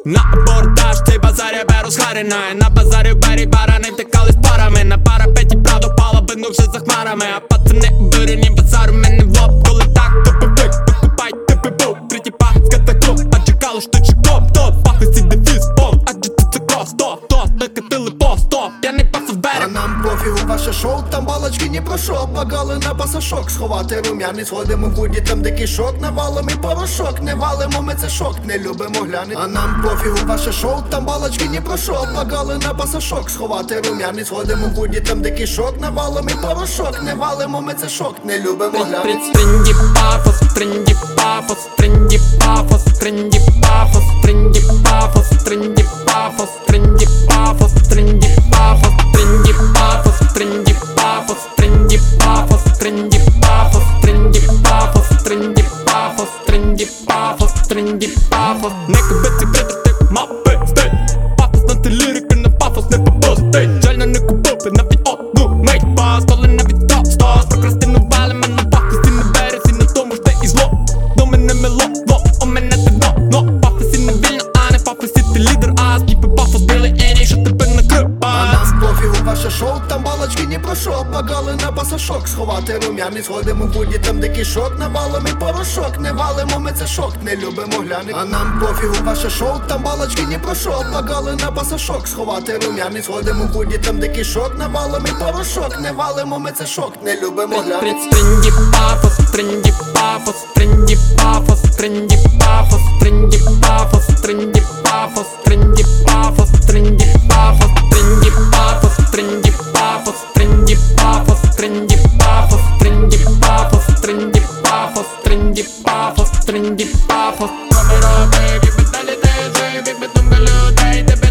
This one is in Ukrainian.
На абордаж цей базар я беру з Харіною. На базарі в бері барани втекали з парами. На парапеті правда впала, бинувши за хмарами. А пацани обурені базару мене в лоб. Коли так, то пивик, покупай, ти пиву. Третій пах з катакоп, а чекало, що чекоп. Тот пахлесі дефіс, пол, адже тут це крос. То, накатили по, стоп, я не пасу в берег. А нам пофігу ваше шоу, там балочки ні про що. Багали на пасашок, сховати рум'яний. Сходимо в буді, там де кишок. Навалом і порошок, не валимо, ми це шок, не любимо глянути. А нам пофігу ваше шоу, там балочки ні про що. Багали на пасашок, сховати рум'яний. Сходимо в буді, там де кишок. Навалом і порошок, не валимо, ми це шок, не любимо глянути. Тринді пафос, тринді пафос, тринді пафос, тринді пафос, тринді пафос, тринді пафос, тринді пафос, тринді пафос, тринді пафос, тринді пафос, тринді пафос, тринді пафос, тринді пафос, тринді пафос, тринді пафос, тринді пафос. Не кубиці придати мапи, стиль. Пафос на ти лірики, на пафос не попустить. Жально не купити навіть одну мить. Столи навіть топ-стос. Прокрастинували мене пафосі на березі. На тому ж де і зло. До мене мело, у мене ти дно. Пафосі не вільно, а не пафосі ти лідер. А скіпи пафос білий ені, що тебе накрив. А нам пофігу ваше шоу, там балочки ні про що. Багали на пасашок, сховати рум'яний. Сходимо в буді, там де кишок. Навалом і порошок, не валимо, ми це шок, не любимо глянути. А нам пофігу ваше шоу, там балочки ні про що. Багали на пасашок, сховати рум'яний. Сходимо в буді, там де кишок. Навалом і порошок, не валимо, ми це шок, не любимо глянути. Тринді пафос, тринді пафос, тринді пафос, тринді пафос, тринді пафос, тринді пафос, тринді пафос, тринді пафос, тринді пафос, тринді пафос, тринді пафос, тринді пафос, тринді пафос, тринді пафос, тринді пафос, тринді пафос. Роби, якби далі ти жив, якби думка людей тебе